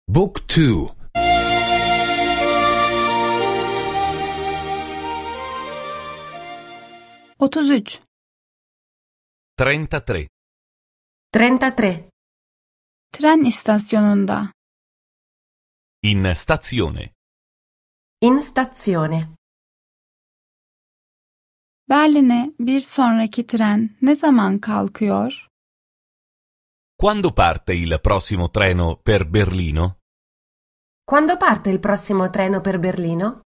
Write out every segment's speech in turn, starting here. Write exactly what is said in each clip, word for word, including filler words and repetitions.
Book two. otuz üç. trentatré. trentatré. Tren istasyonunda. In stazione. In stazione. Berlin'e bir sonraki tren ne zaman kalkıyor? Quando parte il prossimo treno per Berlino? Quando parte il prossimo treno per Berlino?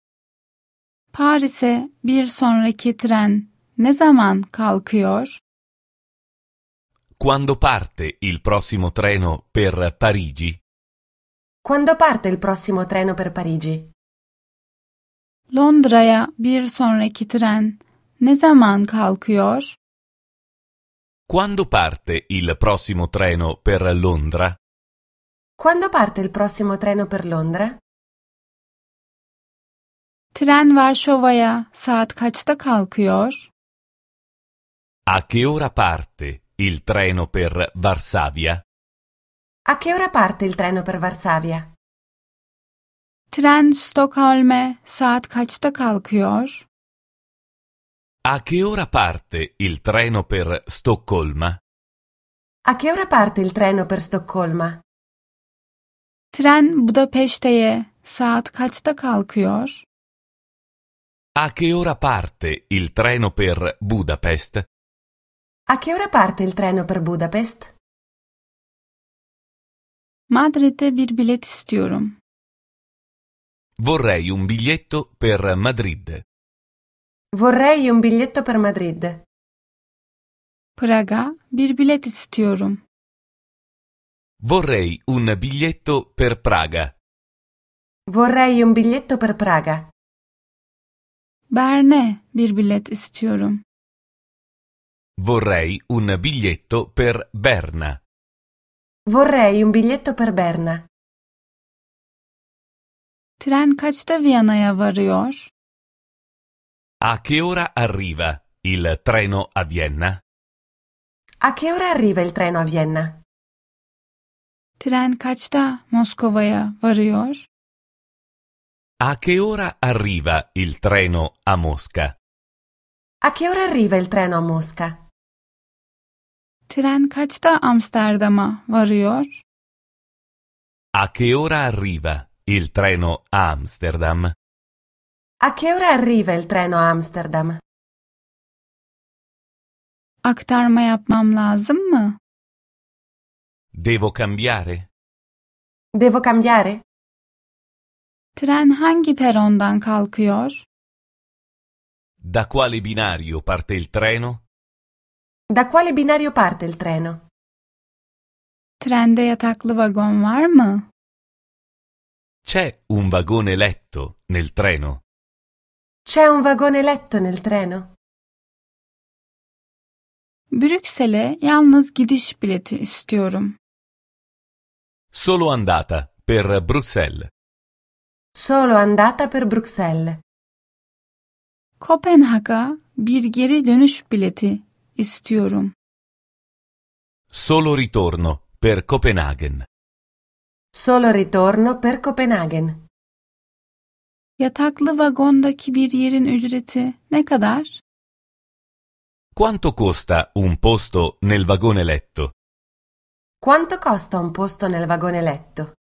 Paris'e bir sonraki tren ne zaman kalkıyor? Quando parte il prossimo treno per Parigi? Quando parte il prossimo treno per Parigi? Londra'ya bir sonraki tren ne zaman kalkıyor? Quando parte il prossimo treno per Londra? Quando parte il prossimo treno per Londra? Tren Varşova'ya saat kaçta kalkıyor? A che ora parte il treno per Varsavia? A che ora parte il treno per Varsavia? Tren Stockholm'e saat kaçta kalkıyor? A che ora parte il treno per Stoccolma? A che ora parte il treno per Stoccolma? Tren Budapeşte'ye saat kaçta kalkıyor? A che ora parte il treno per Budapest? A che ora parte il treno per Budapest? Madrid'e bir bilet istiyorum. Vorrei un biglietto per Madrid. Vorrei un biglietto per Madrid. Praga bir bilet istiyorum. Vorrei un biglietto per Praga. Vorrei un biglietto per Praga. Berne bir bilet istiyorum. Vorrei un biglietto per Berna. Vorrei un biglietto per Berna. Tren kaçta Viyana'ya varıyor? A che ora arriva il treno a Vienna? A che ora arriva il treno a Vienna? Tren kaçta Moskova'ya varıyor? A che ora arriva il treno a Mosca? A che ora arriva il treno a Mosca? Tren kaçta Amsterdam'a varıyor? A che ora arriva il treno a Amsterdam? A che ora arriva il treno a Amsterdam? Aktarma yapmam lazım mı? Devo cambiare? Devo cambiare? Tren hangi perondan kalkıyor? Da quale binario parte il treno? Da quale binario parte il treno? Trende yataklı vagon var mı? C'è un vagone letto nel treno? C'è un vagone letto nel treno? Brüksel'e yalnız gidiş bileti istiyorum. Solo andata per Bruxelles. Solo andata per Bruxelles. Kopenhag'a bir geri dönüş bileti istiyorum. Solo ritorno per Copenaghen. Solo ritorno per Copenaghen. Yataklı vagondaki bir yerin ücreti ne kadar? Quanto costa un posto nel vagone letto? Quanto costa un posto nel vagone letto?